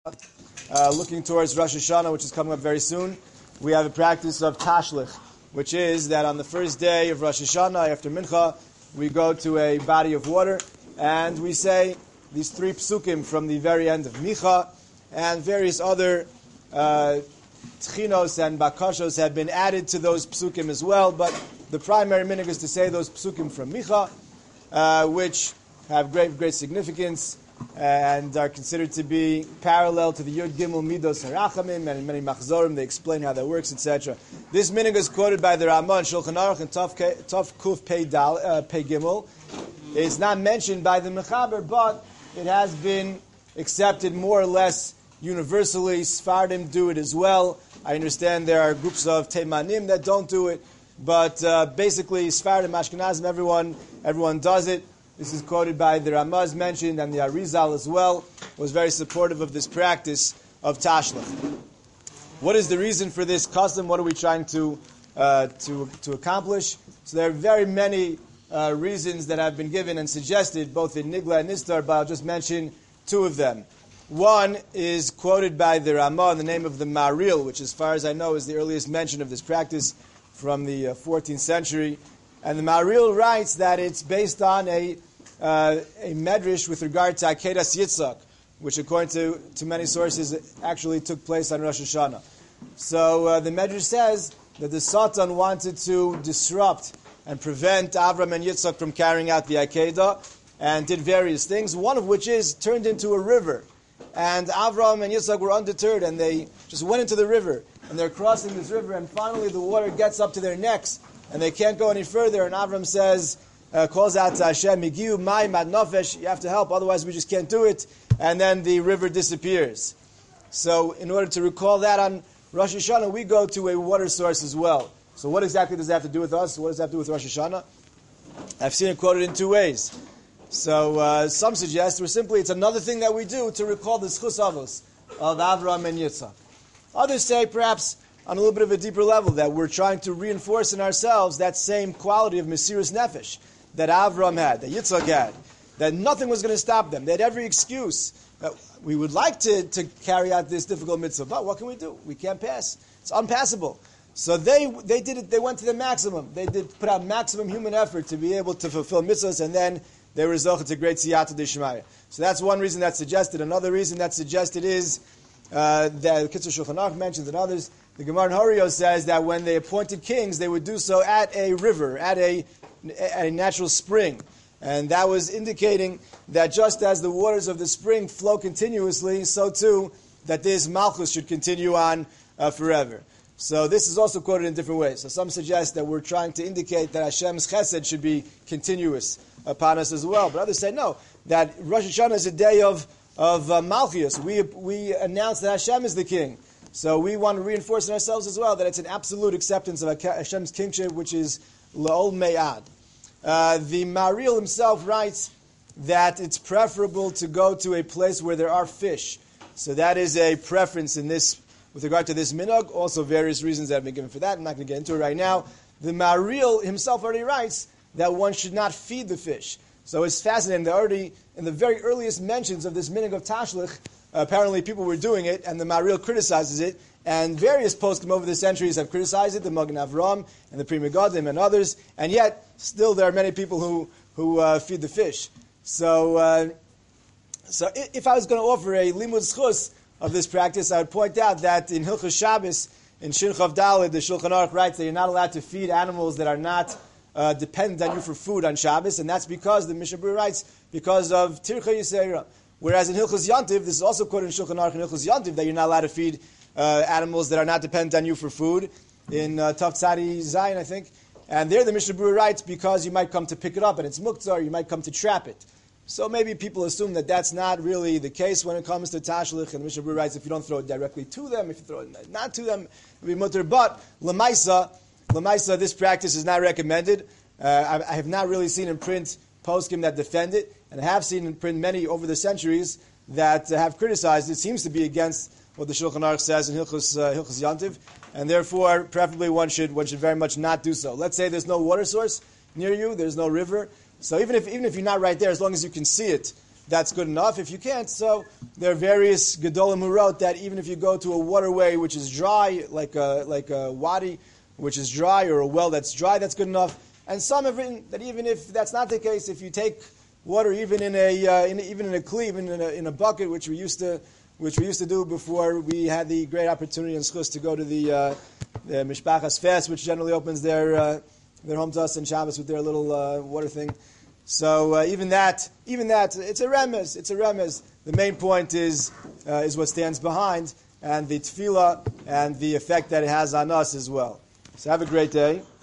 looking towards Rosh Hashanah, which is coming up very soon, we have a practice of Tashlich, which is that on the first day of Rosh Hashanah, after Mincha, we go to a body of water and we say these three psukim from the very end of Micha, and various other tchinos and bakashos have been added to those psukim as well, but the primary minhag is to say those psukim from Micha, which have great significance and are considered to be parallel to the Yud Gimel Midos Harachamim, and in many machzorim they explain how that works, etc. This minhag is quoted by the Ramah and Shulchan Aruch and Tov Kuf Pei Gimel. It's not mentioned by the Mechaber, but it has been accepted more or less universally. Sfardim do it as well. I understand there are groups of Teimanim that don't do it, but basically Sfardim, Ashkenazim, everyone does it. This is quoted by the Ramaz mentioned, and the Arizal as well was very supportive of this practice of Tashlich. What is the reason for this custom? What are we trying to accomplish? So there are very many reasons that have been given and suggested, both in Nigla and Nistar, but I'll just mention two of them. One is quoted by the Ramah in the name of the Maril, which as far as I know is the earliest mention of this practice from the 14th century. And the Maril writes that it's based on a medrash with regard to Akedas Yitzchak, which according to many sources actually took place on Rosh Hashanah. So the medrash says that the Satan wanted to disrupt and prevent Avram and Yitzchak from carrying out the Akedah, and did various things, one of which is turned into a river. And Avram and Yitzchak were undeterred, and they just went into the river, and they're crossing this river, and finally the water gets up to their necks, and they can't go any further, and Avram says, calls out to Hashem, Migiu mai mad nafesh, you have to help, otherwise we just can't do it, and then the river disappears. So in order to recall that on Rosh Hashanah, we go to a water source as well. So what exactly does that have to do with us? What does that have to do with Rosh Hashanah? I've seen it quoted in two ways. So some suggest it's another thing that we do to recall the Schus Avos of Avram and Yitzchak. Others say perhaps on a little bit of a deeper level that we're trying to reinforce in ourselves that same quality of Mesiras Nefesh that Avram had, that Yitzchak had, that nothing was going to stop them. They had every excuse. We would like to carry out this difficult mitzvah, but what can we do? We can't pass. It's unpassable. So they did it. They went to the maximum. They did put out maximum human effort to be able to fulfill mitzvahs, and then they were zocheh to great siyata d'shmaya. So that's one reason that's suggested. Another reason that's suggested is that Kitzur Shulchan Aruch mentions and others. The Gemara in Horio says that when they appointed kings, they would do so at a river, at a natural spring. And that was indicating that just as the waters of the spring flow continuously, so too that this malchus should continue on forever. So this is also quoted in different ways. So some suggest that we're trying to indicate that Hashem's chesed should be continuous upon us as well. But others say no, that Rosh Hashanah is a day of Malchus. We announce that Hashem is the king. So we want to reinforce in ourselves as well that it's an absolute acceptance of Hashem's kingship, which is La'ol Me'ad. The Maril himself writes that it's preferable to go to a place where there are fish. So that is a preference in this, with regard to this minhag. Also various reasons that have been given for that. I'm not going to get into it right now. The Maril himself already writes that one should not feed the fish. So it's fascinating that already in the very earliest mentions of this minhag of Tashlich, apparently people were doing it, and the Maril criticizes it, and various poskim over the centuries have criticized it, the Magen Avram and the Pri Megadim and others, and yet still there are many people who feed the fish. So if I was going to offer a limud schus of this practice, I would point out that in Hilchos Shabbos, in Shin Chav Daled, the Shulchan Aruch writes that you're not allowed to feed animals that are not dependent on you for food on Shabbos, and that's because, the Mishnah Berurah writes, because of Tircha Yisera. Whereas in Hilchos Yantiv, this is also quoted in Shulchan Aruch in Hilchos Yantiv, that you're not allowed to feed animals that are not dependent on you for food, in Tav Tzadi Zayin, I think. And there the Mishnah Berurah writes, because you might come to pick it up and it's muktzah, or you might come to trap it. So maybe people assume that that's not really the case when it comes to Tashlich, and the Mishnah Berurah writes, if you don't throw it directly to them, if you throw it not to them, it'll be mutter. But Lamaisa, this practice is not recommended. I have not really seen in print poskim that defend it, and I have seen in print many over the centuries that have criticized it. It seems to be against what the Shulchan Aruch says in Hilchos Yantiv, and therefore, preferably one should very much not do so. Let's say there's no water source near you, there's no river. So even if you're not right there, as long as you can see it that's good enough. If you can't, so there are various gedolim who wrote that even if you go to a waterway which is dry, like a wadi, which is dry, or a well that's dry, that's good enough. And some have written that even if that's not the case, if you take water even in a kli, even in a bucket, which we used to do before we had the great opportunity and schus to go to the Mishpachas Fest, which generally opens their home to us in Shabbos with their little water thing. So even that, it's a remez. It's a remez. The main point is what stands behind, and the tefillah and the effect that it has on us as well. So have a great day.